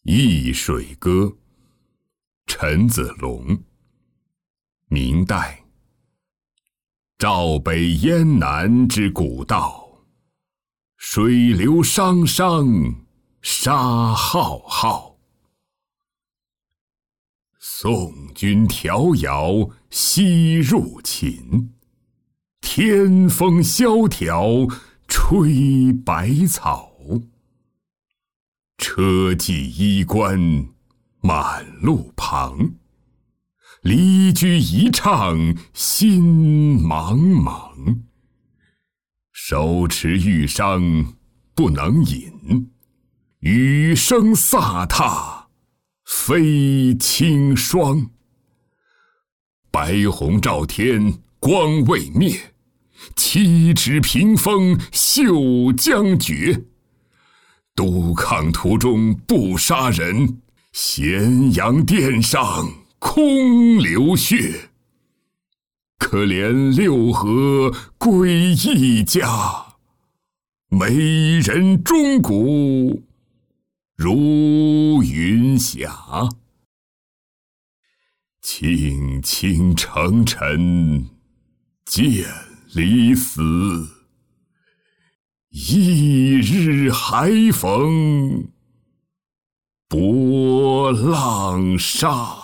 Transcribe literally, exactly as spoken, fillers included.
易水歌，陈子龙。明代。赵北燕南之古道，水流汤汤，沙浩浩。宋军调摇西入秦，天风萧条吹百草。车骑衣冠满路旁，离居一唱心茫茫。手持玉觞不能饮，雨声飒沓非轻霜。白虹照天光未灭，七尺屏风袖将绝。督亢途中不杀人，咸阳殿上空流血。可怜六合归一家，美人钟鼓如云霞。倾倾城尘见离死，一日还逢波浪沙。